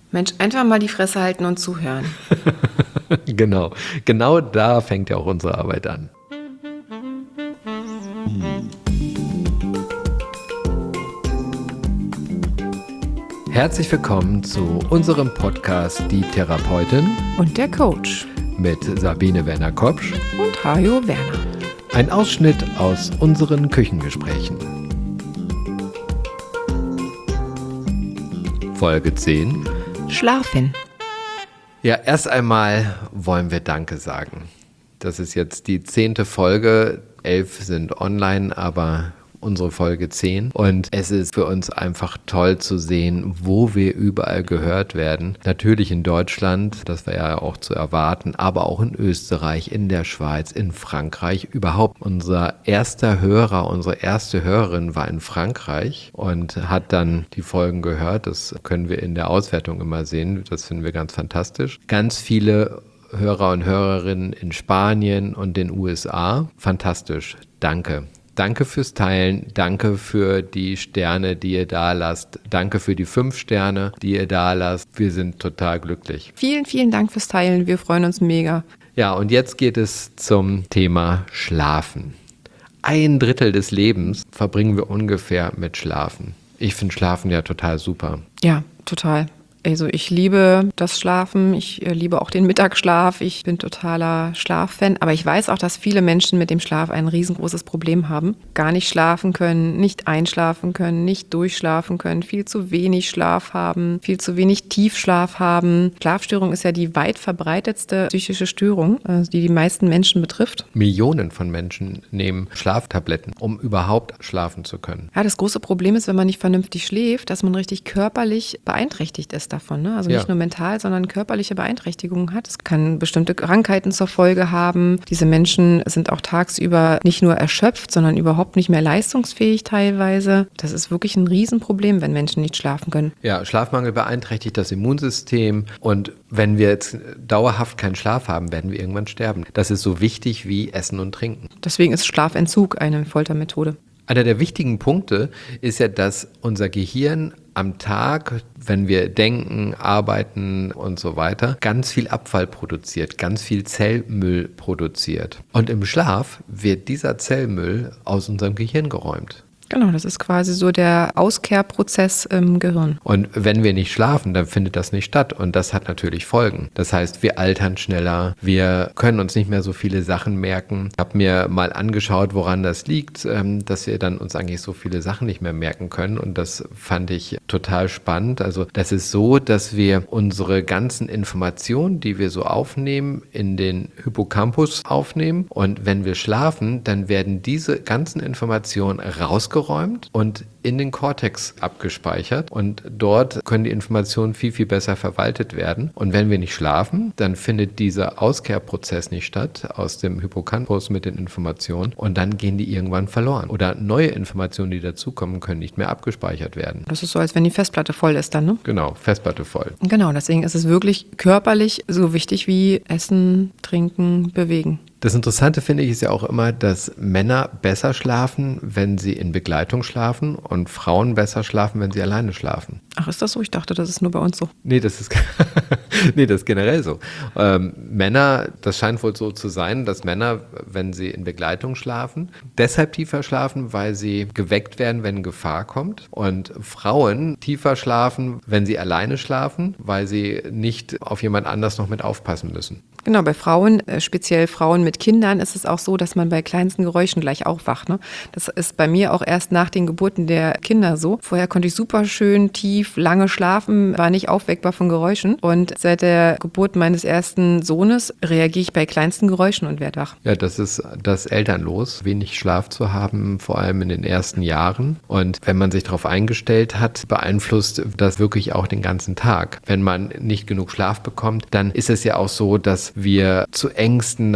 Mensch, einfach mal die Fresse halten und zuhören. Genau da fängt ja auch unsere Arbeit an. Herzlich willkommen zu unserem Podcast Die Therapeutin Und der Coach. mit Sabine Werner-Kopsch Und Hajo Werner. Ein Ausschnitt aus unseren Küchengesprächen. Folge 10. Schlafen. Ja, erst einmal wollen wir Danke sagen. Das ist jetzt die 10. Folge. 11 sind online, aber unsere Folge 10. Und es ist für uns einfach toll zu sehen, wo wir überall gehört werden. Natürlich in Deutschland, das war ja auch zu erwarten, aber auch in Österreich, in der Schweiz, in Frankreich. Überhaupt unser erster Hörer, unsere erste Hörerin war in Frankreich und hat dann die Folgen gehört. Das können wir in der Auswertung immer sehen. Das finden wir ganz fantastisch. Ganz viele Hörer und Hörerinnen in Spanien und den USA. Fantastisch. Danke. Danke fürs Teilen, danke für die Sterne, die ihr da lasst, danke für die 5 Sterne, die ihr da lasst. Wir sind total glücklich. Vielen, vielen Dank fürs Teilen. Wir freuen uns mega. Ja, und jetzt geht es zum Thema Schlafen. 1/3 des Lebens verbringen wir ungefähr mit Schlafen. Ich finde Schlafen ja total super. Ja, total. Also ich liebe das Schlafen, ich liebe auch den Mittagsschlaf, ich bin totaler Schlaffan, aber ich weiß auch, dass viele Menschen mit dem Schlaf ein riesengroßes Problem haben. Gar nicht schlafen können, nicht einschlafen können, nicht durchschlafen können, viel zu wenig Schlaf haben, viel zu wenig Tiefschlaf haben. Schlafstörung ist ja die weit verbreitetste psychische Störung, die die meisten Menschen betrifft. Millionen von Menschen nehmen Schlaftabletten, um überhaupt schlafen zu können. Ja, das große Problem ist, wenn man nicht vernünftig schläft, dass man richtig körperlich beeinträchtigt ist davon. Ne? Also nicht nur mental, sondern körperliche Beeinträchtigungen hat. Es kann bestimmte Krankheiten zur Folge haben. Diese Menschen sind auch tagsüber nicht nur erschöpft, sondern überhaupt nicht mehr leistungsfähig teilweise. Das ist wirklich ein Riesenproblem, wenn Menschen nicht schlafen können. Ja, Schlafmangel beeinträchtigt das Immunsystem und wenn wir jetzt dauerhaft keinen Schlaf haben, werden wir irgendwann sterben. Das ist so wichtig wie Essen und Trinken. Deswegen ist Schlafentzug eine Foltermethode. Einer der wichtigen Punkte ist ja, dass unser Gehirn am Tag, wenn wir denken, arbeiten und so weiter, ganz viel Abfall produziert, ganz viel Zellmüll produziert. Und im Schlaf wird dieser Zellmüll aus unserem Gehirn geräumt. Genau, das ist quasi so der Auskehrprozess im Gehirn. Und wenn wir nicht schlafen, dann findet das nicht statt. Und das hat natürlich Folgen. Das heißt, wir altern schneller, wir können uns nicht mehr so viele Sachen merken. Ich habe mir mal angeschaut, woran das liegt, dass wir dann uns eigentlich so viele Sachen nicht mehr merken können. Und das fand ich total spannend. Also das ist so, dass wir unsere ganzen Informationen, die wir so aufnehmen, in den Hippocampus aufnehmen. Und wenn wir schlafen, dann werden diese ganzen Informationen rausgeräumt und in den Kortex abgespeichert und dort können die Informationen viel, viel besser verwaltet werden. Und wenn wir nicht schlafen, dann findet dieser Auskehrprozess nicht statt aus dem Hippocampus mit den Informationen und dann gehen die irgendwann verloren. Oder neue Informationen, die dazukommen, können nicht mehr abgespeichert werden. Das ist so, als wenn die Festplatte voll ist dann, ne? Genau, Festplatte voll. Genau, deswegen ist es wirklich körperlich so wichtig wie Essen, Trinken, Bewegen. Das Interessante finde ich ist ja auch immer, dass Männer besser schlafen, wenn sie in Begleitung schlafen und Frauen besser schlafen, wenn sie alleine schlafen. Ach, ist das so? Ich dachte, das ist nur bei uns so. Nee, das ist generell so. Männer, das scheint wohl so zu sein, dass Männer, wenn sie in Begleitung schlafen, deshalb tiefer schlafen, weil sie geweckt werden, wenn Gefahr kommt. Und Frauen tiefer schlafen, wenn sie alleine schlafen, weil sie nicht auf jemand anders noch mit aufpassen müssen. Genau, bei Frauen, speziell Frauen mit Kindern, ist es auch so, dass man bei kleinsten Geräuschen gleich aufwacht. Ne? Das ist bei mir auch erst nach den Geburten der Kinder so. Vorher konnte ich super schön, tief, lange schlafen, war nicht aufweckbar von Geräuschen. Und seit der Geburt meines ersten Sohnes reagiere ich bei kleinsten Geräuschen und werde wach. Ja, das ist das Elternlos, wenig Schlaf zu haben, vor allem in den ersten Jahren. Und wenn man sich darauf eingestellt hat, beeinflusst das wirklich auch den ganzen Tag. Wenn man nicht genug Schlaf bekommt, dann ist es ja auch so, dass wir zu Ängsten neigen,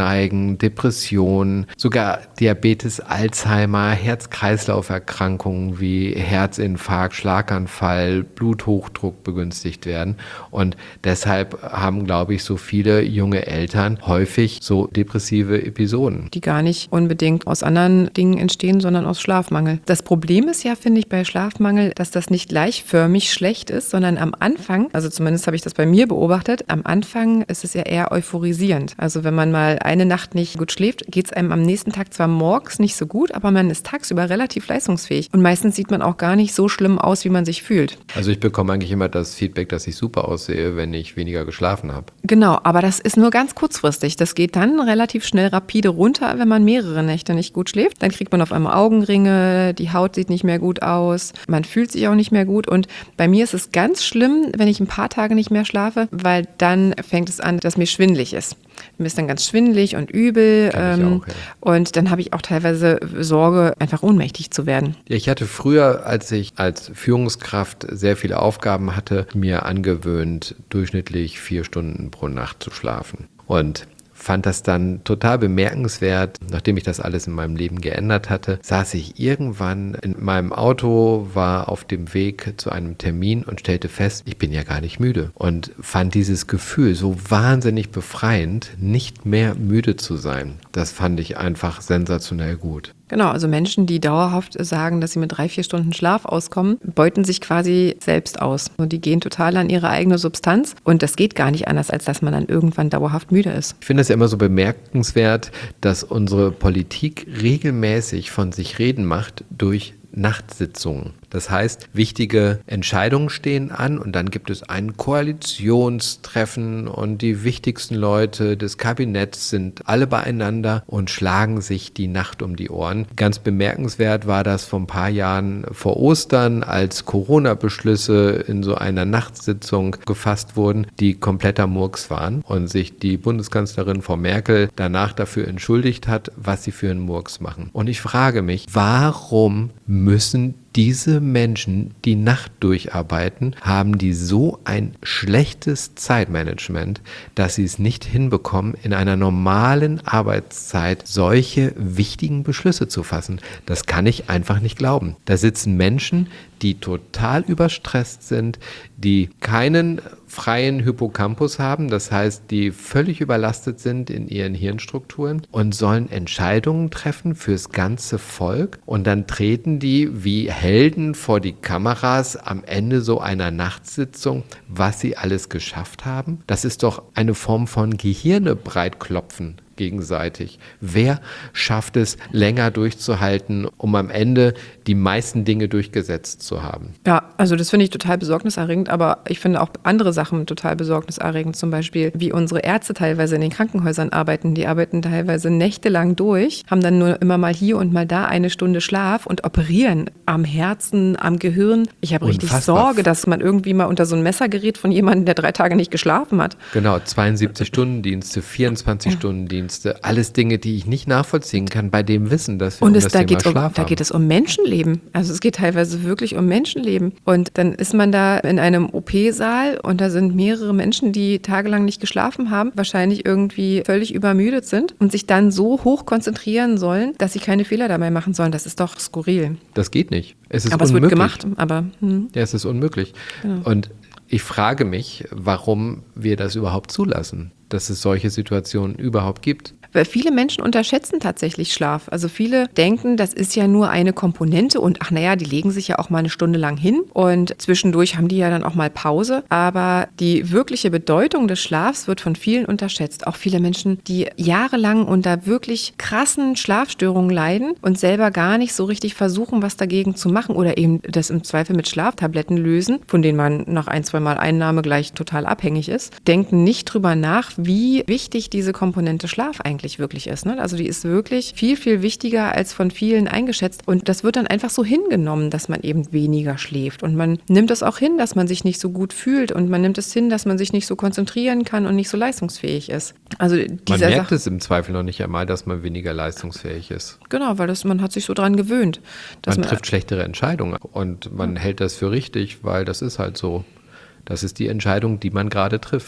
Essstörungen, Depressionen, sogar Diabetes, Alzheimer, Herz-Kreislauf-Erkrankungen wie Herzinfarkt, Schlaganfall, Bluthochdruck begünstigt werden. Und deshalb haben, glaube ich, so viele junge Eltern häufig so depressive Episoden. Die gar nicht unbedingt aus anderen Dingen entstehen, sondern aus Schlafmangel. Das Problem ist ja, finde ich, bei Schlafmangel, dass das nicht gleichförmig schlecht ist, sondern am Anfang, also zumindest habe ich das bei mir beobachtet, am Anfang ist es ja eher euphorisierend. Also wenn man mal eine Nacht nicht gut schläft, geht es einem am nächsten Tag zwar morgens nicht so gut, aber man ist tagsüber relativ leistungsfähig. Und meistens sieht man auch gar nicht so schlimm aus, wie man sich fühlt. Also ich bekomme eigentlich immer das Feedback, dass ich super aussehe, wenn ich weniger geschlafen habe. Genau, aber das ist nur ganz kurzfristig. Das geht dann relativ schnell rapide runter, wenn man mehrere Nächte nicht gut schläft. Dann kriegt man auf einmal Augenringe, die Haut sieht nicht mehr gut aus, man fühlt sich auch nicht mehr gut. Und bei mir ist es ganz schlimm, wenn ich ein paar Tage nicht mehr schlafe, weil dann fängt es an, dass mir schwindelig ist. Mir ist dann ganz schwindelig und übel. Auch, ja. Und dann habe ich auch teilweise Sorge, einfach ohnmächtig zu werden. Ja, ich hatte früher, als ich als Führungskraft sehr viele Aufgaben hatte, mir angewöhnt, durchschnittlich 4 Stunden pro Nacht zu schlafen. Und fand das dann total bemerkenswert. Nachdem ich das alles in meinem Leben geändert hatte, saß ich irgendwann in meinem Auto, war auf dem Weg zu einem Termin und stellte fest, ich bin ja gar nicht müde. Und fand dieses Gefühl so wahnsinnig befreiend, nicht mehr müde zu sein. Das fand ich einfach sensationell gut. Genau, also Menschen, die dauerhaft sagen, dass sie mit 3-4 Stunden Schlaf auskommen, beuten sich quasi selbst aus. Und die gehen total an ihre eigene Substanz. Und das geht gar nicht anders, als dass man dann irgendwann dauerhaft müde ist. Ich finde es ja immer so bemerkenswert, dass unsere Politik regelmäßig von sich reden macht durch Nachtsitzungen. Das heißt, wichtige Entscheidungen stehen an und dann gibt es ein Koalitionstreffen und die wichtigsten Leute des Kabinetts sind alle beieinander und schlagen sich die Nacht um die Ohren. Ganz bemerkenswert war das vor ein paar Jahren vor Ostern, als Corona-Beschlüsse in so einer Nachtsitzung gefasst wurden, die kompletter Murks waren und sich die Bundeskanzlerin Frau Merkel danach dafür entschuldigt hat, was sie für einen Murks machen. Und ich frage mich, warum müssen diese Menschen, die Nacht durcharbeiten, haben die so ein schlechtes Zeitmanagement, dass sie es nicht hinbekommen, in einer normalen Arbeitszeit solche wichtigen Beschlüsse zu fassen. Das kann ich einfach nicht glauben. Da sitzen Menschen, die total überstresst sind, die keinen freien Hippocampus haben, das heißt, die völlig überlastet sind in ihren Hirnstrukturen und sollen Entscheidungen treffen fürs ganze Volk und dann treten die wie Helden vor die Kameras am Ende so einer Nachtsitzung, was sie alles geschafft haben. Das ist doch eine Form von Gehirne breitklopfen gegenseitig. Wer schafft es, länger durchzuhalten, um am Ende die meisten Dinge durchgesetzt zu haben? Ja, also das finde ich total besorgniserregend, aber ich finde auch andere Sachen total besorgniserregend, zum Beispiel wie unsere Ärzte teilweise in den Krankenhäusern arbeiten. Die arbeiten teilweise nächtelang durch, haben dann nur immer mal hier und mal da eine Stunde Schlaf und operieren am Herzen, am Gehirn. Ich habe richtig Sorge, dass man irgendwie mal unter so ein Messer gerät von jemandem, der 3 Tage nicht geschlafen hat. Genau, 72-Stunden-Dienste, 24-Stunden-Dienste, alles Dinge, die ich nicht nachvollziehen kann bei dem Wissen, dass wir das Thema Schlaf haben. Da geht es um Menschenleben. Also es geht teilweise wirklich um Menschenleben. Und dann ist man da in einem OP-Saal und da sind mehrere Menschen, die tagelang nicht geschlafen haben, wahrscheinlich irgendwie völlig übermüdet sind und sich dann so hoch konzentrieren sollen, dass sie keine Fehler dabei machen sollen. Das ist doch skurril. Das geht nicht. Es ist aber unmöglich. Es wird gemacht. Aber ja, es ist unmöglich. Genau. Und ich frage mich, warum wir das überhaupt zulassen, dass es solche Situationen überhaupt gibt. Weil viele Menschen unterschätzen tatsächlich Schlaf. Also viele denken, das ist ja nur eine Komponente und ach naja, die legen sich ja auch mal eine Stunde lang hin und zwischendurch haben die ja dann auch mal Pause. Aber die wirkliche Bedeutung des Schlafs wird von vielen unterschätzt. Auch viele Menschen, die jahrelang unter wirklich krassen Schlafstörungen leiden und selber gar nicht so richtig versuchen, was dagegen zu machen oder eben das im Zweifel mit Schlaftabletten lösen, von denen man nach 1-2 Mal Einnahme gleich total abhängig ist, denken nicht drüber nach, wie wichtig diese Komponente Schlaf eigentlich wirklich ist. Ne? Also die ist wirklich viel, viel wichtiger als von vielen eingeschätzt. Und das wird dann einfach so hingenommen, dass man eben weniger schläft. Und man nimmt es auch hin, dass man sich nicht so gut fühlt. Und man nimmt es hin, dass man sich nicht so konzentrieren kann und nicht so leistungsfähig ist. Also man merkt es im Zweifel noch nicht einmal, dass man weniger leistungsfähig ist. Genau, weil man hat sich so dran gewöhnt. Dass man trifft schlechtere Entscheidungen und man hält das für richtig, weil das ist halt so. Das ist die Entscheidung, die man gerade trifft.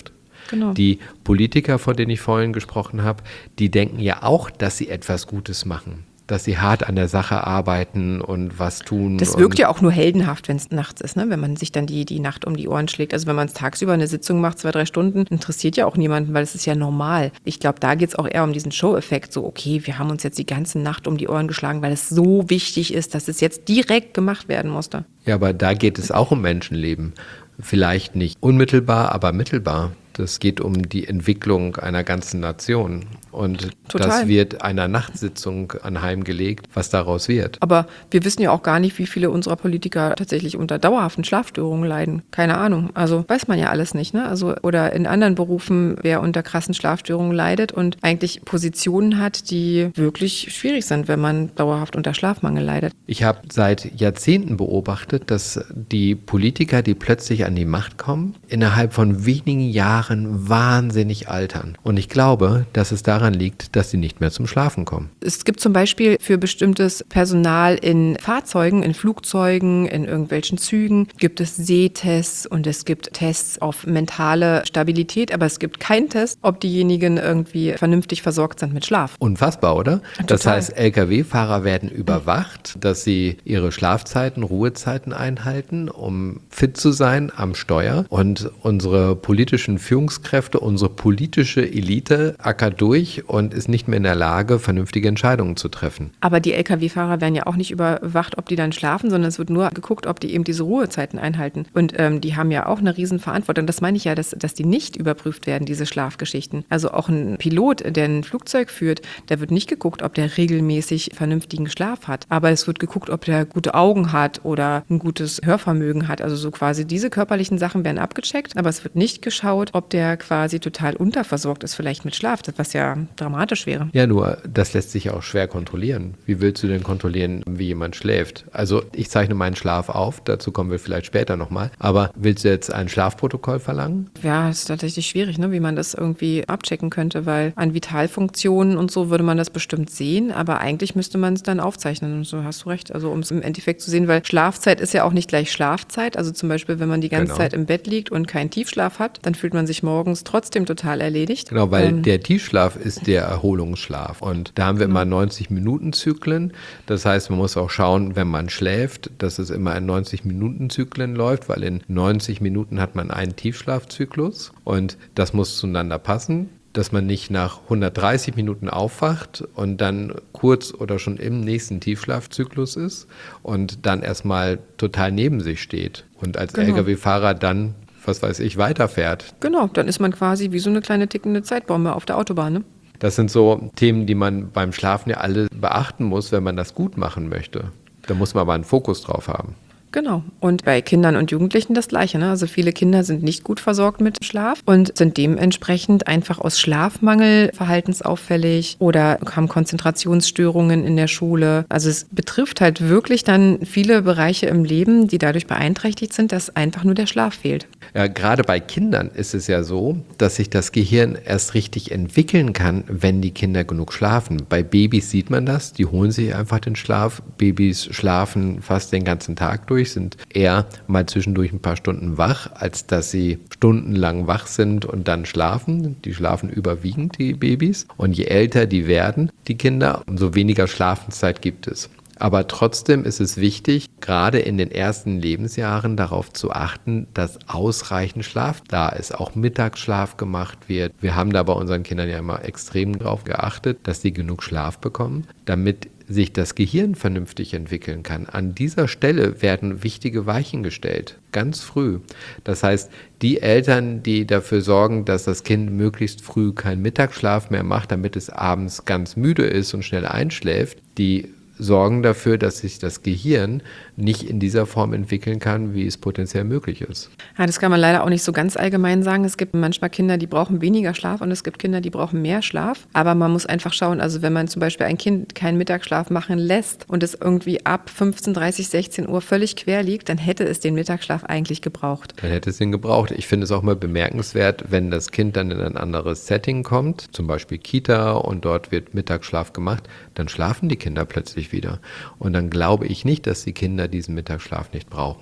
Genau. Die Politiker, von denen ich vorhin gesprochen habe, die denken ja auch, dass sie etwas Gutes machen. Dass sie hart an der Sache arbeiten und was tun. Das wirkt ja auch nur heldenhaft, wenn es nachts ist, ne? Wenn man sich dann die Nacht um die Ohren schlägt. Also wenn man es tagsüber eine Sitzung macht, 2-3 Stunden, interessiert ja auch niemanden, weil es ist ja normal. Ich glaube, da geht es auch eher um diesen Show-Effekt. So, okay, wir haben uns jetzt die ganze Nacht um die Ohren geschlagen, weil es so wichtig ist, dass es jetzt direkt gemacht werden musste. Ja, aber da geht es auch um Menschenleben. Vielleicht nicht unmittelbar, aber mittelbar. Das geht um die Entwicklung einer ganzen Nation. Und Total. Das wird einer Nachtsitzung anheimgelegt, was daraus wird. Aber wir wissen ja auch gar nicht, wie viele unserer Politiker tatsächlich unter dauerhaften Schlafstörungen leiden. Keine Ahnung. Also weiß man ja alles nicht, ne? Also, oder in anderen Berufen, wer unter krassen Schlafstörungen leidet und eigentlich Positionen hat, die wirklich schwierig sind, wenn man dauerhaft unter Schlafmangel leidet. Ich habe seit Jahrzehnten beobachtet, dass die Politiker, die plötzlich an die Macht kommen, innerhalb von wenigen Jahren wahnsinnig altern. Und ich glaube, dass es daran liegt, dass sie nicht mehr zum Schlafen kommen. Es gibt zum Beispiel für bestimmtes Personal in Fahrzeugen, in Flugzeugen, in irgendwelchen Zügen, gibt es Sehtests und es gibt Tests auf mentale Stabilität, aber es gibt keinen Test, ob diejenigen irgendwie vernünftig versorgt sind mit Schlaf. Unfassbar, oder? Das Total. heißt, Lkw-Fahrer werden überwacht, dass sie ihre Schlafzeiten, Ruhezeiten einhalten, um fit zu sein am Steuer. Und unsere politischen Führungskräfte, unsere politische Elite ackert durch und ist nicht mehr in der Lage, vernünftige Entscheidungen zu treffen. Aber die Lkw-Fahrer werden ja auch nicht überwacht, ob die dann schlafen, sondern es wird nur geguckt, ob die eben diese Ruhezeiten einhalten. Und die haben ja auch eine riesen Verantwortung. Das meine ich ja, dass die nicht überprüft werden, diese Schlafgeschichten. Also auch ein Pilot, der ein Flugzeug führt, der wird nicht geguckt, ob der regelmäßig vernünftigen Schlaf hat. Aber es wird geguckt, ob der gute Augen hat oder ein gutes Hörvermögen hat. Also so quasi diese körperlichen Sachen werden abgecheckt, aber es wird nicht geschaut, ob der quasi total unterversorgt ist, vielleicht mit Schlaf, was ja dramatisch wäre. Ja, nur das lässt sich auch schwer kontrollieren. Wie willst du denn kontrollieren, wie jemand schläft? Also ich zeichne meinen Schlaf auf, dazu kommen wir vielleicht später nochmal. Aber willst du jetzt ein Schlafprotokoll verlangen? Ja, ist tatsächlich schwierig, ne, wie man das irgendwie abchecken könnte, weil an Vitalfunktionen und so würde man das bestimmt sehen, aber eigentlich müsste man es dann aufzeichnen. Und so hast du recht, also um es im Endeffekt zu sehen, weil Schlafzeit ist ja auch nicht gleich Schlafzeit. Also zum Beispiel, wenn man die ganze Zeit im Bett liegt und keinen Tiefschlaf hat, dann fühlt man sich morgens trotzdem total erledigt. Genau, weil der Tiefschlaf ist der Erholungsschlaf. Und da haben wir immer 90-Minuten-Zyklen. Das heißt, man muss auch schauen, wenn man schläft, dass es immer in 90-Minuten-Zyklen läuft, weil in 90 Minuten hat man einen Tiefschlafzyklus und das muss zueinander passen, dass man nicht nach 130 Minuten aufwacht und dann kurz oder schon im nächsten Tiefschlafzyklus ist und dann erstmal total neben sich steht und als Lkw-Fahrer dann, was weiß ich, weiterfährt. Genau, dann ist man quasi wie so eine kleine tickende Zeitbombe auf der Autobahn, ne? Das sind so Themen, die man beim Schlafen ja alle beachten muss, wenn man das gut machen möchte. Da muss man aber einen Fokus drauf haben. Genau. Und bei Kindern und Jugendlichen das Gleiche, ne? Also viele Kinder sind nicht gut versorgt mit Schlaf und sind dementsprechend einfach aus Schlafmangel verhaltensauffällig oder haben Konzentrationsstörungen in der Schule. Also es betrifft halt wirklich dann viele Bereiche im Leben, die dadurch beeinträchtigt sind, dass einfach nur der Schlaf fehlt. Ja, gerade bei Kindern ist es ja so, dass sich das Gehirn erst richtig entwickeln kann, wenn die Kinder genug schlafen. Bei Babys sieht man das, die holen sich einfach den Schlaf. Babys schlafen fast den ganzen Tag durch, sind eher mal zwischendurch ein paar Stunden wach, als dass sie stundenlang wach sind und dann schlafen. Die schlafen überwiegend, die Babys. Und je älter die werden, die Kinder, umso weniger Schlafenszeit gibt es. Aber trotzdem ist es wichtig, gerade in den ersten Lebensjahren darauf zu achten, dass ausreichend Schlaf da ist, auch Mittagsschlaf gemacht wird. Wir haben da bei unseren Kindern ja immer extrem darauf geachtet, dass sie genug Schlaf bekommen, damit sich das Gehirn vernünftig entwickeln kann. An dieser Stelle werden wichtige Weichen gestellt, ganz früh. Das heißt, die Eltern, die dafür sorgen, dass das Kind möglichst früh keinen Mittagsschlaf mehr macht, damit es abends ganz müde ist und schnell einschläft, die sorgen dafür, dass sich das Gehirn nicht in dieser Form entwickeln kann, wie es potenziell möglich ist. Ja, das kann man leider auch nicht so ganz allgemein sagen. Es gibt manchmal Kinder, die brauchen weniger Schlaf und es gibt Kinder, die brauchen mehr Schlaf. Aber man muss einfach schauen, also wenn man zum Beispiel ein Kind keinen Mittagsschlaf machen lässt und es irgendwie ab 15:30, 16 Uhr völlig quer liegt, dann hätte es den Mittagsschlaf eigentlich gebraucht. Dann hätte es ihn gebraucht. Ich finde es auch mal bemerkenswert, wenn das Kind dann in ein anderes Setting kommt, zum Beispiel Kita und dort wird Mittagsschlaf gemacht, dann schlafen die Kinder plötzlich wieder. Und dann glaube ich nicht, dass die Kinder diesen Mittagsschlaf nicht brauchen.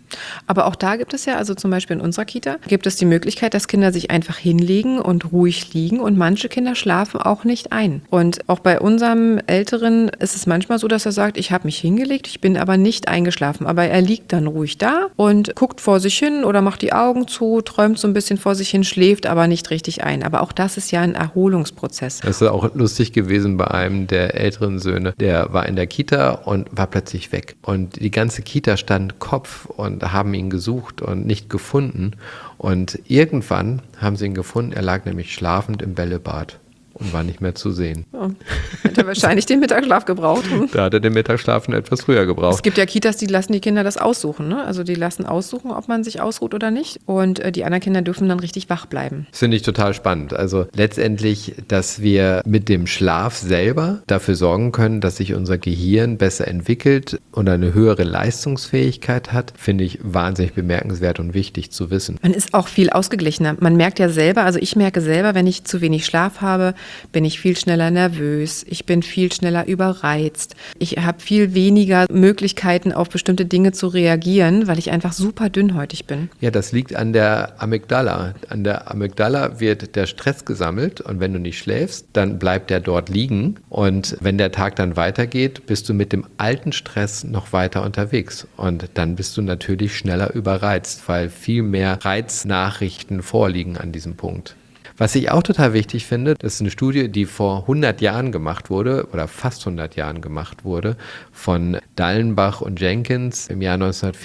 Aber auch da gibt es ja, also zum Beispiel in unserer Kita, gibt es die Möglichkeit, dass Kinder sich einfach hinlegen und ruhig liegen und manche Kinder schlafen auch nicht ein. Und auch bei unserem Älteren ist es manchmal so, dass er sagt, ich habe mich hingelegt, ich bin aber nicht eingeschlafen. Aber er liegt dann ruhig da und guckt vor sich hin oder macht die Augen zu, träumt so ein bisschen vor sich hin, schläft aber nicht richtig ein. Aber auch das ist ja ein Erholungsprozess. Das ist auch lustig gewesen bei einem der älteren Söhne. Der war in der Kita und war plötzlich weg. Und die ganze Kita stand Kopf und haben ihn gesucht und nicht gefunden. Und irgendwann haben sie ihn gefunden. Er lag nämlich schlafend im Bällebad und war nicht mehr zu sehen. Ja. Hätte wahrscheinlich den Mittagsschlaf gebraucht. Da hat er den Mittagsschlaf etwas früher gebraucht. Es gibt ja Kitas, die lassen die Kinder das aussuchen. Ne? Also die lassen aussuchen, ob man sich ausruht oder nicht. Und die anderen Kinder dürfen dann richtig wach bleiben. Das finde ich total spannend. Also letztendlich, dass wir mit dem Schlaf selber dafür sorgen können, dass sich unser Gehirn besser entwickelt und eine höhere Leistungsfähigkeit hat, finde ich wahnsinnig bemerkenswert und wichtig zu wissen. Man ist auch viel ausgeglichener. Man merkt ja selber, also ich merke selber, wenn ich zu wenig Schlaf habe, bin ich viel schneller nervös, ich bin viel schneller überreizt. Ich habe viel weniger Möglichkeiten, auf bestimmte Dinge zu reagieren, weil ich einfach super dünnhäutig bin. Ja, das liegt an der Amygdala. An der Amygdala wird der Stress gesammelt und wenn du nicht schläfst, dann bleibt der dort liegen und wenn der Tag dann weitergeht, bist du mit dem alten Stress noch weiter unterwegs und dann bist du natürlich schneller überreizt, weil viel mehr Reiznachrichten vorliegen an diesem Punkt. Was ich auch total wichtig finde, das ist eine Studie, die vor 100 Jahren gemacht wurde oder fast 100 Jahren gemacht wurde von Dallenbach und Jenkins im Jahr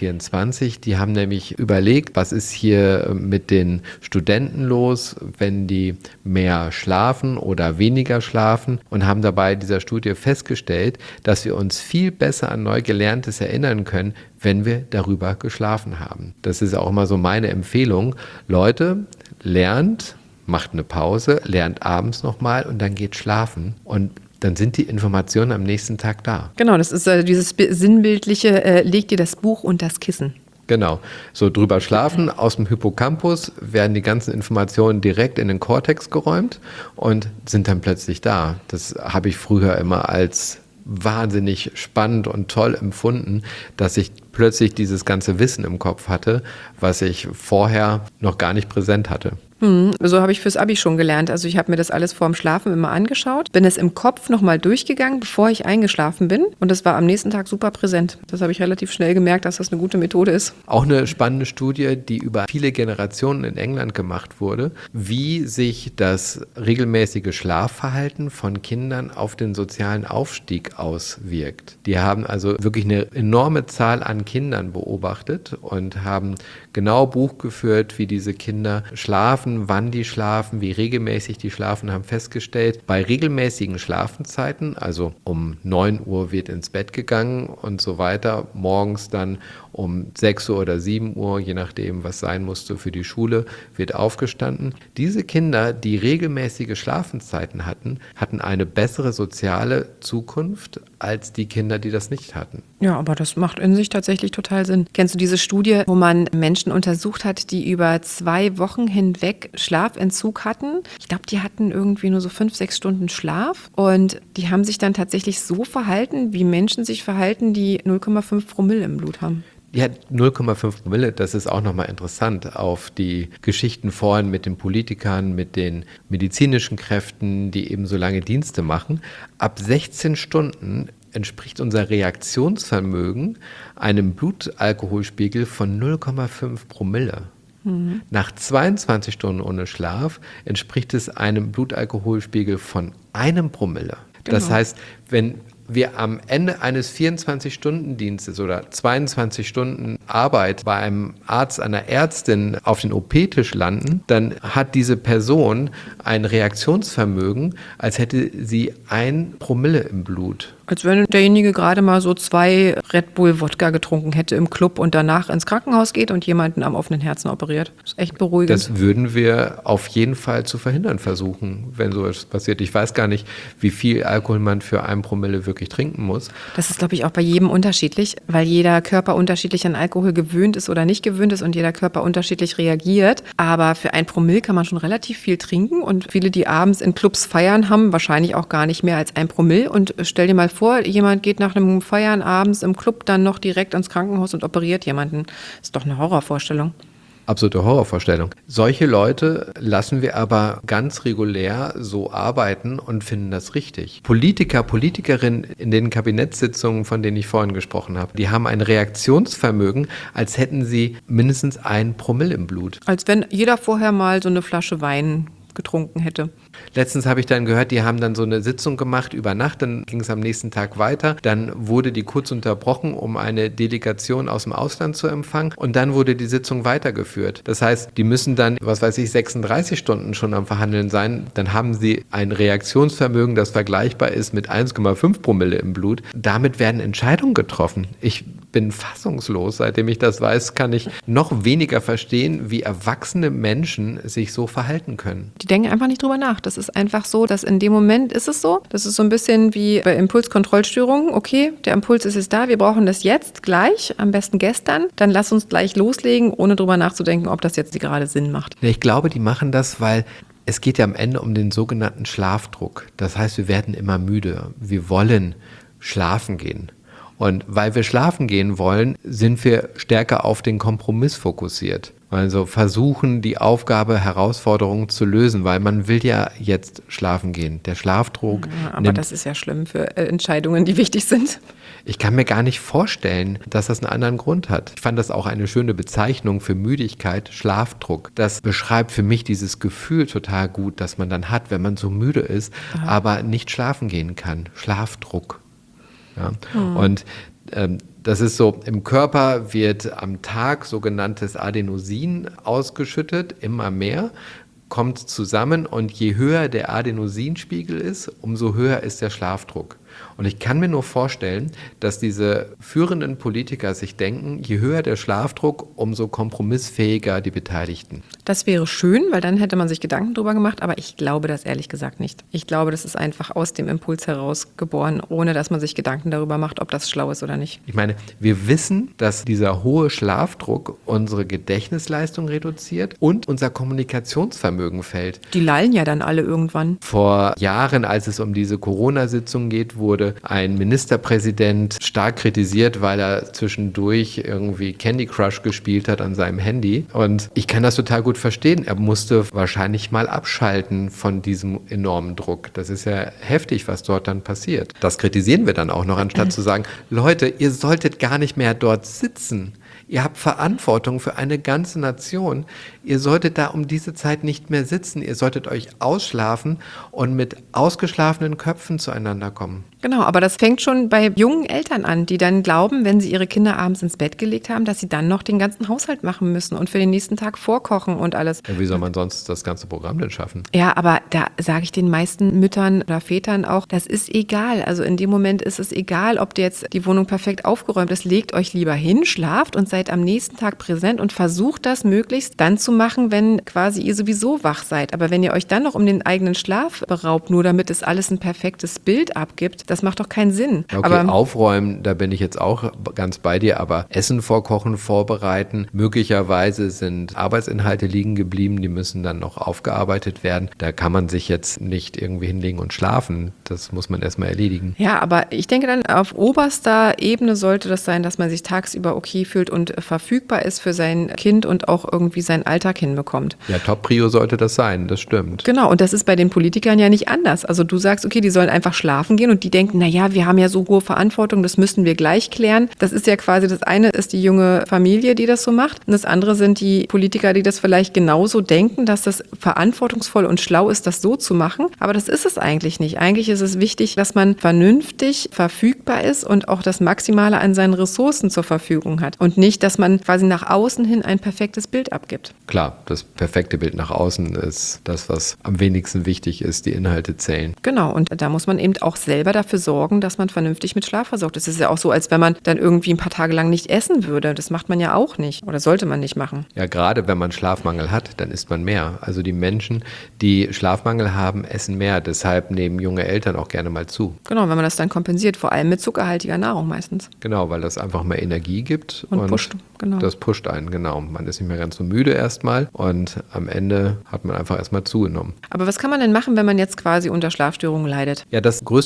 1924. Die haben nämlich überlegt, was ist hier mit den Studenten los, wenn die mehr schlafen oder weniger schlafen und haben dabei dieser Studie festgestellt, dass wir uns viel besser an Neugelerntes erinnern können, wenn wir darüber geschlafen haben. Das ist auch immer so meine Empfehlung. Leute, lernt, macht eine Pause, lernt abends nochmal und dann geht schlafen und dann sind die Informationen am nächsten Tag da. Genau, das ist dieses sinnbildliche, leg dir das Buch und das Kissen. Genau, so drüber schlafen, aus dem Hippocampus werden die ganzen Informationen direkt in den Kortex geräumt und sind dann plötzlich da. Das habe ich früher immer als wahnsinnig spannend und toll empfunden, dass ich plötzlich dieses ganze Wissen im Kopf hatte, was ich vorher noch gar nicht präsent hatte. So habe ich fürs Abi schon gelernt. Also ich habe mir das alles vorm Schlafen immer angeschaut, bin es im Kopf nochmal durchgegangen, bevor ich eingeschlafen bin. Und das war am nächsten Tag super präsent. Das habe ich relativ schnell gemerkt, dass das eine gute Methode ist. Auch eine spannende Studie, die über viele Generationen in England gemacht wurde, wie sich das regelmäßige Schlafverhalten von Kindern auf den sozialen Aufstieg auswirkt. Die haben also wirklich eine enorme Zahl an Kindern beobachtet und haben genau Buch geführt, wie diese Kinder schlafen, wann die schlafen, wie regelmäßig die schlafen, haben festgestellt, bei regelmäßigen Schlafenzeiten, also um 9 Uhr wird ins Bett gegangen und so weiter, morgens dann um 6 Uhr oder 7 Uhr, je nachdem, was sein musste für die Schule, wird aufgestanden. Diese Kinder, die regelmäßige Schlafenszeiten hatten, hatten eine bessere soziale Zukunft als die Kinder, die das nicht hatten. Ja, aber das macht in sich tatsächlich total Sinn. Kennst du diese Studie, wo man Menschen untersucht hat, die über 2 Wochen hinweg Schlafentzug hatten? Ich glaube, die hatten irgendwie nur so 5-6 Stunden Schlaf und die haben sich dann tatsächlich so verhalten, wie Menschen sich verhalten, die 0,5 Promille im Blut haben. Ja, 0,5 Promille, das ist auch nochmal interessant auf die Geschichten vorhin mit den Politikern, mit den medizinischen Kräften, die eben so lange Dienste machen. Ab 16 Stunden entspricht unser Reaktionsvermögen einem Blutalkoholspiegel von 0,5 Promille. Nach 22 Stunden ohne Schlaf entspricht es einem Blutalkoholspiegel von 1 Promille. Genau. Das heißt, wenn wir am Ende eines 24-Stunden-Dienstes oder 22 Stunden Arbeit bei einem Arzt, einer Ärztin auf den OP-Tisch landen, dann hat diese Person ein Reaktionsvermögen, als hätte sie 1 Promille im Blut. Als wenn derjenige gerade mal so 2 Red Bull Wodka getrunken hätte im Club und danach ins Krankenhaus geht und jemanden am offenen Herzen operiert. Das ist echt beruhigend. Das würden wir auf jeden Fall zu verhindern versuchen, wenn sowas passiert. Ich weiß gar nicht, wie viel Alkohol man für 1 Promille wirklich trinken muss. Das ist, glaube ich, auch bei jedem unterschiedlich, weil jeder Körper unterschiedlich an Alkohol gewöhnt ist oder nicht gewöhnt ist und jeder Körper unterschiedlich reagiert. Aber für 1 Promille kann man schon relativ viel trinken und viele, die abends in Clubs feiern, haben wahrscheinlich auch gar nicht mehr als 1 Promille. Und stell dir mal vor, jemand geht nach einem Feiern abends im Club dann noch direkt ins Krankenhaus und operiert jemanden. Das ist doch eine Horrorvorstellung. Absolute Horrorvorstellung. Solche Leute lassen wir aber ganz regulär so arbeiten und finden das richtig. Politiker, Politikerinnen in den Kabinettssitzungen, von denen ich vorhin gesprochen habe, die haben ein Reaktionsvermögen, als hätten sie mindestens 1 Promille im Blut. Als wenn jeder vorher mal so eine Flasche Wein getrunken hätte. Letztens habe ich dann gehört, die haben dann so eine Sitzung gemacht über Nacht, dann ging es am nächsten Tag weiter. Dann wurde die kurz unterbrochen, um eine Delegation aus dem Ausland zu empfangen und dann wurde die Sitzung weitergeführt. Das heißt, die müssen dann, 36 Stunden schon am Verhandeln sein. Dann haben sie ein Reaktionsvermögen, das vergleichbar ist mit 1,5 Promille im Blut. Damit werden Entscheidungen getroffen. Ich bin fassungslos. Seitdem ich das weiß, kann ich noch weniger verstehen, wie erwachsene Menschen sich so verhalten können. Die denken einfach nicht drüber nach. Das ist einfach so, dass in dem Moment ist es so. Das ist so ein bisschen wie bei Impulskontrollstörungen. Okay, der Impuls ist jetzt da, wir brauchen das jetzt, gleich, am besten gestern. Dann lass uns gleich loslegen, ohne drüber nachzudenken, ob das jetzt gerade Sinn macht. Ich glaube, die machen das, weil es geht ja am Ende um den sogenannten Schlafdruck. Das heißt, wir werden immer müde. Wir wollen schlafen gehen. Und weil wir schlafen gehen wollen, sind wir stärker auf den Kompromiss fokussiert. Also versuchen, die Aufgabe, Herausforderungen zu lösen, weil man will ja jetzt schlafen gehen. Der Schlafdruck. Ja, aber das ist ja schlimm für Entscheidungen, die wichtig sind. Ich kann mir gar nicht vorstellen, dass das einen anderen Grund hat. Ich fand das auch eine schöne Bezeichnung für Müdigkeit, Schlafdruck. Das beschreibt für mich dieses Gefühl total gut, das man dann hat, wenn man so müde ist, aber nicht schlafen gehen kann. Schlafdruck. Ja. Und das ist so, im Körper wird am Tag sogenanntes Adenosin ausgeschüttet, immer mehr, kommt zusammen und je höher der Adenosinspiegel ist, umso höher ist der Schlafdruck. Und ich kann mir nur vorstellen, dass diese führenden Politiker sich denken, je höher der Schlafdruck, umso kompromissfähiger die Beteiligten. Das wäre schön, weil dann hätte man sich Gedanken drüber gemacht, aber ich glaube das ehrlich gesagt nicht. Ich glaube, das ist einfach aus dem Impuls heraus geboren, ohne dass man sich Gedanken darüber macht, ob das schlau ist oder nicht. Ich meine, wir wissen, dass dieser hohe Schlafdruck unsere Gedächtnisleistung reduziert und unser Kommunikationsvermögen fällt. Die lallen ja dann alle irgendwann. Vor Jahren, als es um diese Corona-Sitzung geht, wurde ein Ministerpräsident stark kritisiert, weil er zwischendurch irgendwie Candy Crush gespielt hat an seinem Handy. Und ich kann das total gut verstehen. Er musste wahrscheinlich mal abschalten von diesem enormen Druck. Das ist ja heftig, was dort dann passiert. Das kritisieren wir dann auch noch, anstatt zu sagen, Leute, ihr solltet gar nicht mehr dort sitzen. Ihr habt Verantwortung für eine ganze Nation. Ihr solltet da um diese Zeit nicht mehr sitzen. Ihr solltet euch ausschlafen und mit ausgeschlafenen Köpfen zueinander kommen. Genau, aber das fängt schon bei jungen Eltern an, die dann glauben, wenn sie ihre Kinder abends ins Bett gelegt haben, dass sie dann noch den ganzen Haushalt machen müssen und für den nächsten Tag vorkochen und alles. Ja, wie soll man sonst das ganze Programm denn schaffen? Ja, aber da sage ich den meisten Müttern oder Vätern auch, das ist egal. Also in dem Moment ist es egal, ob jetzt die Wohnung perfekt aufgeräumt ist. Legt euch lieber hin, schlaft und seid am nächsten Tag präsent und versucht das möglichst dann zu machen, wenn quasi ihr sowieso wach seid. Aber wenn ihr euch dann noch um den eigenen Schlaf beraubt, nur damit es alles ein perfektes Bild abgibt, das macht doch keinen Sinn. Okay, aber aufräumen, da bin ich jetzt auch ganz bei dir, aber Essen vorkochen, vorbereiten, möglicherweise sind Arbeitsinhalte liegen geblieben, die müssen dann noch aufgearbeitet werden. Da kann man sich jetzt nicht irgendwie hinlegen und schlafen. Das muss man erstmal erledigen. Ja, aber ich denke dann, auf oberster Ebene sollte das sein, dass man sich tagsüber okay fühlt und verfügbar ist für sein Kind und auch irgendwie seinen Alltag hinbekommt. Ja, Top-Prio sollte das sein, das stimmt. Genau, und das ist bei den Politikern ja nicht anders. Also du sagst, okay, die sollen einfach schlafen gehen und die denken, naja, wir haben ja so hohe Verantwortung, das müssen wir gleich klären. Das ist ja quasi, das eine ist die junge Familie, die das so macht und das andere sind die Politiker, die das vielleicht genauso denken, dass das verantwortungsvoll und schlau ist, das so zu machen. Aber das ist es eigentlich nicht. Eigentlich ist es wichtig, dass man vernünftig verfügbar ist und auch das Maximale an seinen Ressourcen zur Verfügung hat und nicht, dass man quasi nach außen hin ein perfektes Bild abgibt. Klar, das perfekte Bild nach außen ist das, was am wenigsten wichtig ist, die Inhalte zählen. Genau, und da muss man eben auch selber dafür sorgen, dass man vernünftig mit Schlaf versorgt ist. Es ist ja auch so, als wenn man dann irgendwie ein paar Tage lang nicht essen würde. Das macht man ja auch nicht oder sollte man nicht machen. Ja, gerade wenn man Schlafmangel hat, dann isst man mehr. Also die Menschen, die Schlafmangel haben, essen mehr. Deshalb nehmen junge Eltern auch gerne mal zu. Genau, wenn man das dann kompensiert, vor allem mit zuckerhaltiger Nahrung meistens. Genau, weil das einfach mehr Energie gibt. Und pusht, genau. Das pusht einen, genau. Man ist nicht mehr ganz so müde erstmal und am Ende hat man einfach erstmal zugenommen. Aber was kann man denn machen, wenn man jetzt quasi unter Schlafstörungen leidet? Ja, das größte Problem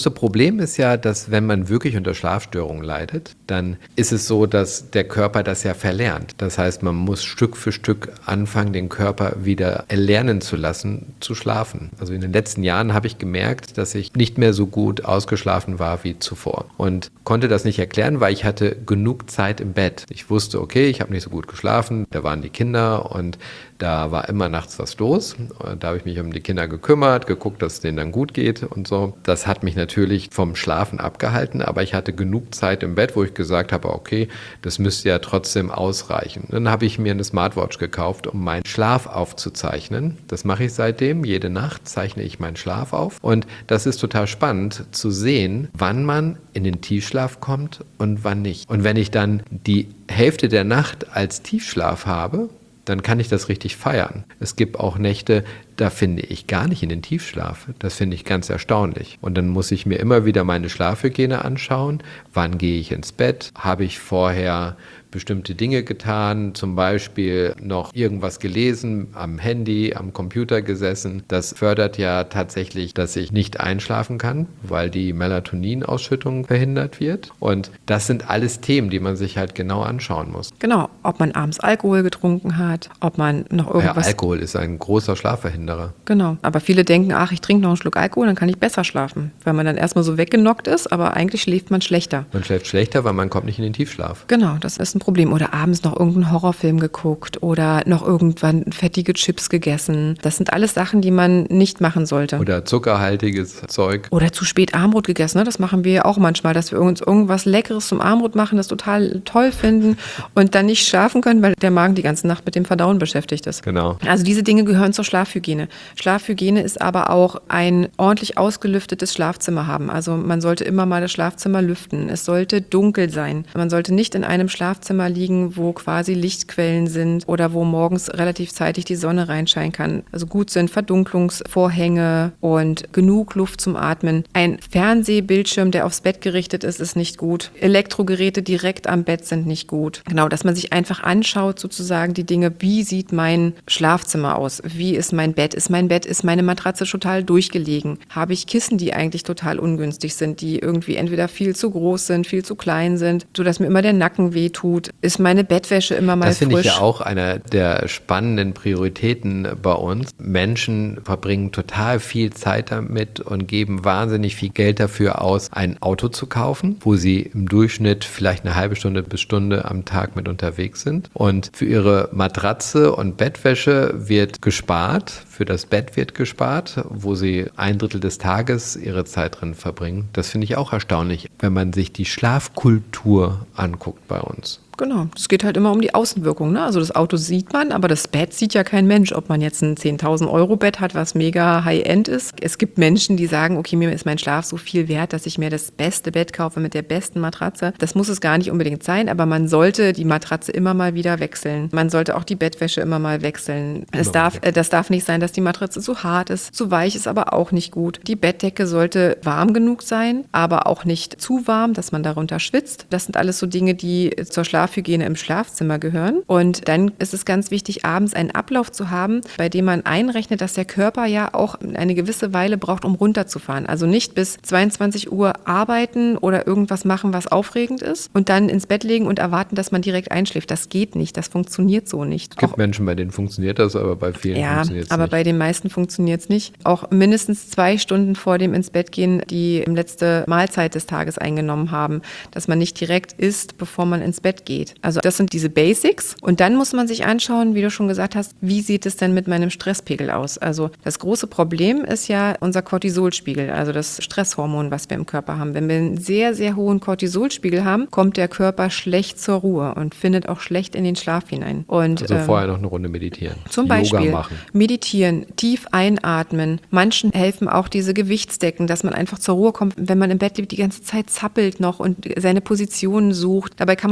Problem ist ja, dass wenn man wirklich unter Schlafstörungen leidet, dann ist es so, dass der Körper das ja verlernt. Das heißt, man muss Stück für Stück anfangen, den Körper wieder erlernen zu lassen, zu schlafen. Also in den letzten Jahren habe ich gemerkt, dass ich nicht mehr so gut ausgeschlafen war wie zuvor und konnte das nicht erklären, weil ich hatte genug Zeit im Bett. Ich wusste, okay, ich habe nicht so gut geschlafen, da waren die Kinder und da war immer nachts was los. Da habe ich mich um die Kinder gekümmert, geguckt, dass es denen dann gut geht und so. Das hat mich natürlich vom Schlafen abgehalten, aber ich hatte genug Zeit im Bett, wo ich gesagt habe, okay, das müsste ja trotzdem ausreichen. Dann habe ich mir eine Smartwatch gekauft, um meinen Schlaf aufzuzeichnen. Das mache ich seitdem. Jede Nacht zeichne ich meinen Schlaf auf. Und das ist total spannend zu sehen, wann man in den Tiefschlaf kommt und wann nicht. Und wenn ich dann die Hälfte der Nacht als Tiefschlaf habe, dann kann ich das richtig feiern. Es gibt auch Nächte, da finde ich gar nicht in den Tiefschlaf. Das finde ich ganz erstaunlich. Und dann muss ich mir immer wieder meine Schlafhygiene anschauen. Wann gehe ich ins Bett? Habe ich vorher bestimmte Dinge getan, zum Beispiel noch irgendwas gelesen, am Handy, am Computer gesessen. Das fördert ja tatsächlich, dass ich nicht einschlafen kann, weil die Melatoninausschüttung verhindert wird. Und das sind alles Themen, die man sich halt genau anschauen muss. Genau, ob man abends Alkohol getrunken hat, ob man noch irgendwas... Ja, Alkohol ist ein großer Schlafverhinderer. Genau, aber viele denken, ach, ich trinke noch einen Schluck Alkohol, dann kann ich besser schlafen, weil man dann erstmal so weggenockt ist, aber eigentlich schläft man schlechter. Man schläft schlechter, weil man kommt nicht in den Tiefschlaf. Genau, das ist ein Problem. Oder abends noch irgendeinen Horrorfilm geguckt oder noch irgendwann fettige Chips gegessen. Das sind alles Sachen, die man nicht machen sollte. Oder zuckerhaltiges Zeug. Oder zu spät Abendbrot gegessen. Ne? Das machen wir ja auch manchmal, dass wir uns irgendwas Leckeres zum Abendbrot machen, das total toll finden und dann nicht schlafen können, weil der Magen die ganze Nacht mit dem Verdauen beschäftigt ist. Genau. Also diese Dinge gehören zur Schlafhygiene. Schlafhygiene ist aber auch ein ordentlich ausgelüftetes Schlafzimmer haben. Also man sollte immer mal das Schlafzimmer lüften. Es sollte dunkel sein. Man sollte nicht in einem Schlafzimmer liegen, wo quasi Lichtquellen sind oder wo morgens relativ zeitig die Sonne reinscheinen kann. Also gut sind Verdunklungsvorhänge und genug Luft zum Atmen. Ein Fernsehbildschirm, der aufs Bett gerichtet ist, ist nicht gut. Elektrogeräte direkt am Bett sind nicht gut. Genau, dass man sich einfach anschaut, sozusagen die Dinge, wie sieht mein Schlafzimmer aus? Wie ist mein Bett? Ist meine Matratze total durchgelegen? Habe ich Kissen, die eigentlich total ungünstig sind, die irgendwie entweder viel zu groß sind, viel zu klein sind, sodass mir immer der Nacken wehtut? Ist meine Bettwäsche immer mal frisch? Das finde ich ja auch einer der spannenden Prioritäten bei uns. Menschen verbringen total viel Zeit damit und geben wahnsinnig viel Geld dafür aus, ein Auto zu kaufen, wo sie im Durchschnitt vielleicht eine halbe Stunde bis Stunde am Tag mit unterwegs sind. Und für ihre Matratze und Bettwäsche wird gespart, für das Bett wird gespart, wo sie 1/3 des Tages ihre Zeit drin verbringen. Das finde ich auch erstaunlich, wenn man sich die Schlafkultur anguckt bei uns. Genau, es geht halt immer um die Außenwirkung. Ne? Also das Auto sieht man, aber das Bett sieht ja kein Mensch. Ob man jetzt ein 10.000 Euro Bett hat, was mega High-End ist. Es gibt Menschen, die sagen, okay, mir ist mein Schlaf so viel wert, dass ich mir das beste Bett kaufe mit der besten Matratze. Das muss es gar nicht unbedingt sein, aber man sollte die Matratze immer mal wieder wechseln. Man sollte auch die Bettwäsche immer mal wechseln. Das darf nicht sein, dass die Matratze zu hart ist. Zu weich ist aber auch nicht gut. Die Bettdecke sollte warm genug sein, aber auch nicht zu warm, dass man darunter schwitzt. Das sind alles so Dinge, die zur Schlafhygiene im Schlafzimmer gehören. Und dann ist es ganz wichtig, abends einen Ablauf zu haben, bei dem man einrechnet, dass der Körper ja auch eine gewisse Weile braucht, um runterzufahren. Also nicht bis 22 Uhr arbeiten oder irgendwas machen, was aufregend ist und dann ins Bett legen und erwarten, dass man direkt einschläft. Das geht nicht, das funktioniert so nicht. Es gibt Menschen, bei denen funktioniert das, aber bei vielen funktioniert es nicht. Ja, aber bei den meisten funktioniert es nicht. Auch mindestens 2 Stunden vor dem ins Bett gehen, die letzte Mahlzeit des Tages eingenommen haben, dass man nicht direkt isst, bevor man ins Bett geht. Also das sind diese Basics. Und dann muss man sich anschauen, wie du schon gesagt hast, wie sieht es denn mit meinem Stresspegel aus? Also das große Problem ist ja unser Cortisolspiegel, also das Stresshormon, was wir im Körper haben. Wenn wir einen sehr, sehr hohen Cortisolspiegel haben, kommt der Körper schlecht zur Ruhe und findet auch schlecht in den Schlaf hinein. Und, also vorher noch eine Runde meditieren. Zum Beispiel meditieren, tief einatmen. Manchen helfen auch diese Gewichtsdecken, dass man einfach zur Ruhe kommt, wenn man im Bett liegt, die ganze Zeit zappelt noch und seine Positionen sucht. Dabei kann man natürlich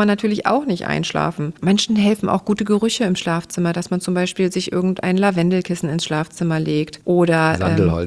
auch nicht einschlafen. Manchen helfen auch gute Gerüche im Schlafzimmer, dass man zum Beispiel sich irgendein Lavendelkissen ins Schlafzimmer legt oder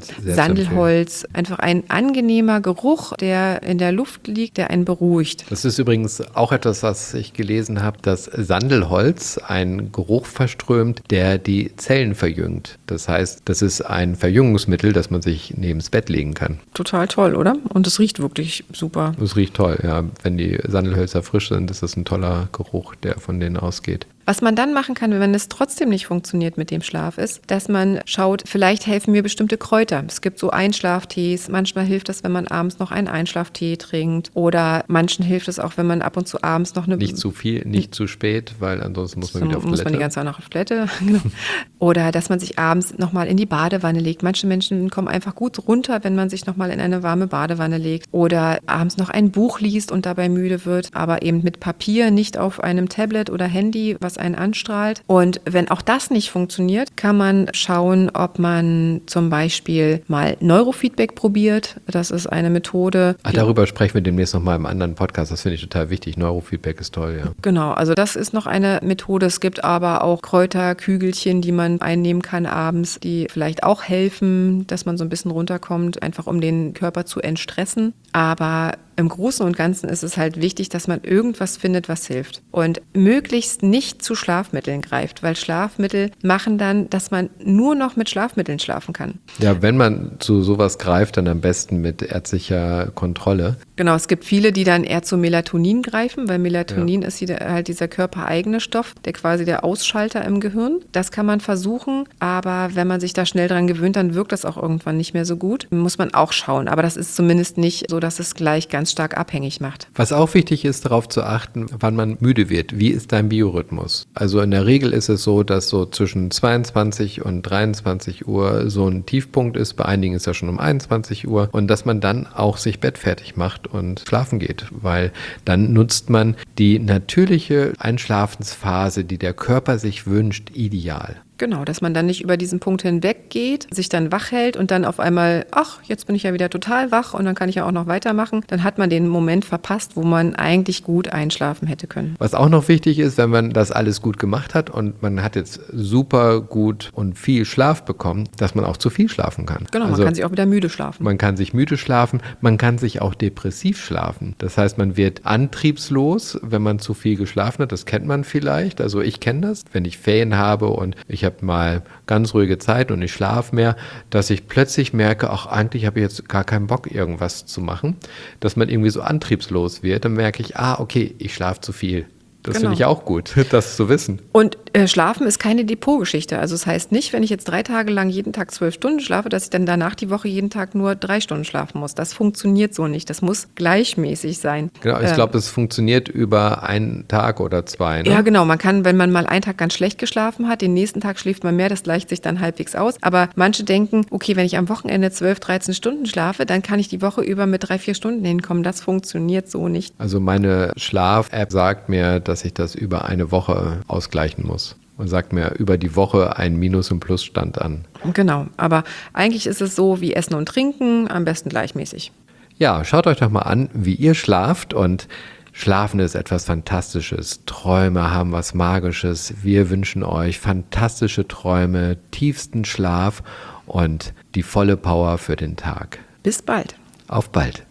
Sandelholz. Einfach ein angenehmer Geruch, der in der Luft liegt, der einen beruhigt. Das ist übrigens auch etwas, was ich gelesen habe, dass Sandelholz einen Geruch verströmt, der die Zellen verjüngt. Das heißt, das ist ein Verjüngungsmittel, das man sich neben das Bett legen kann. Total toll, oder? Und es riecht wirklich super. Es riecht toll, ja. Wenn die Sandelhölzer frisch sind, ist das ein toller Geruch, der von denen ausgeht. Was man dann machen kann, wenn es trotzdem nicht funktioniert mit dem Schlaf, ist, dass man schaut, vielleicht helfen mir bestimmte Kräuter. Es gibt so Einschlaftees. Manchmal hilft es, wenn man abends noch einen Einschlaftee trinkt. Oder manchen hilft es auch, wenn man ab und zu abends noch eine... Nicht zu viel, nicht zu spät, weil ansonsten muss man wieder auf Toilette. Muss man die ganze Zeit noch auf Toilette. Genau. Oder dass man sich abends nochmal in die Badewanne legt. Manche Menschen kommen einfach gut runter, wenn man sich nochmal in eine warme Badewanne legt. Oder abends noch ein Buch liest und dabei müde wird, aber eben mit Papier, nicht auf einem Tablet oder Handy, was einen anstrahlt. Und wenn auch das nicht funktioniert, kann man schauen, ob man zum Beispiel mal Neurofeedback probiert. Das ist eine Methode. Darüber sprechen wir demnächst nochmal im anderen Podcast. Das finde ich total wichtig. Neurofeedback ist toll, ja. Genau, also das ist noch eine Methode. Es gibt aber auch Kräuterkügelchen, die man einnehmen kann abends, die vielleicht auch helfen, dass man so ein bisschen runterkommt, einfach um den Körper zu entstressen. Aber im Großen und Ganzen ist es halt wichtig, dass man irgendwas findet, was hilft. Und möglichst nicht zu Schlafmitteln greift, weil Schlafmittel machen dann, dass man nur noch mit Schlafmitteln schlafen kann. Ja, wenn man zu sowas greift, dann am besten mit ärztlicher Kontrolle. Genau, es gibt viele, die dann eher zu Melatonin greifen, weil Melatonin ist halt dieser körpereigene Stoff, der quasi der Ausschalter im Gehirn. Das kann man versuchen, aber wenn man sich da schnell dran gewöhnt, dann wirkt das auch irgendwann nicht mehr so gut. Muss man auch schauen, aber das ist zumindest nicht so, dass es gleich ganz stark abhängig macht. Was auch wichtig ist, darauf zu achten, wann man müde wird. Wie ist dein Biorhythmus? Also in der Regel ist es so, dass so zwischen 22 und 23 Uhr so ein Tiefpunkt ist. Bei einigen ist er schon um 21 Uhr. Und dass man dann auch sich bettfertig macht und schlafen geht, weil dann nutzt man die natürliche Einschlafensphase, die der Körper sich wünscht, ideal. Genau, dass man dann nicht über diesen Punkt hinweg geht, sich dann wach hält und dann auf einmal, ach, jetzt bin ich ja wieder total wach und dann kann ich ja auch noch weitermachen. Dann hat man den Moment verpasst, wo man eigentlich gut einschlafen hätte können. Was auch noch wichtig ist, wenn man das alles gut gemacht hat und man hat jetzt super gut und viel Schlaf bekommen, dass man auch zu viel schlafen kann. Genau, man kann sich auch wieder müde schlafen. Man kann sich müde schlafen, man kann sich auch depressiv schlafen. Das heißt, man wird antriebslos, wenn man zu viel geschlafen hat. Das kennt man vielleicht. Also ich kenne das, wenn ich Ferien habe und ich habe mal ganz ruhige Zeit und ich schlafe mehr, dass ich plötzlich merke, ach, eigentlich habe ich jetzt gar keinen Bock, irgendwas zu machen, dass man irgendwie so antriebslos wird, dann merke ich, okay, ich schlafe zu viel. Das finde ich auch gut, das zu wissen. Und Schlafen ist keine Depotgeschichte. Also es heißt nicht, wenn ich jetzt 3 Tage lang jeden Tag 12 Stunden schlafe, dass ich dann danach die Woche jeden Tag nur 3 Stunden schlafen muss. Das funktioniert so nicht. Das muss gleichmäßig sein. Genau, ich glaube, es funktioniert über einen Tag oder 2. Ne? Ja, genau. Man kann, wenn man mal einen Tag ganz schlecht geschlafen hat, den nächsten Tag schläft man mehr, das gleicht sich dann halbwegs aus. Aber manche denken, okay, wenn ich am Wochenende 12, 13 Stunden schlafe, dann kann ich die Woche über mit 3, 4 Stunden hinkommen. Das funktioniert so nicht. Also meine Schlaf-App sagt mir, dass ich das über eine Woche ausgleichen muss. Und sagt mir über die Woche einen Minus- und Plusstand an. Genau, aber eigentlich ist es so wie Essen und Trinken, am besten gleichmäßig. Ja, schaut euch doch mal an, wie ihr schlaft und Schlafen ist etwas Fantastisches. Träume haben was Magisches. Wir wünschen euch fantastische Träume, tiefsten Schlaf und die volle Power für den Tag. Bis bald. Auf bald.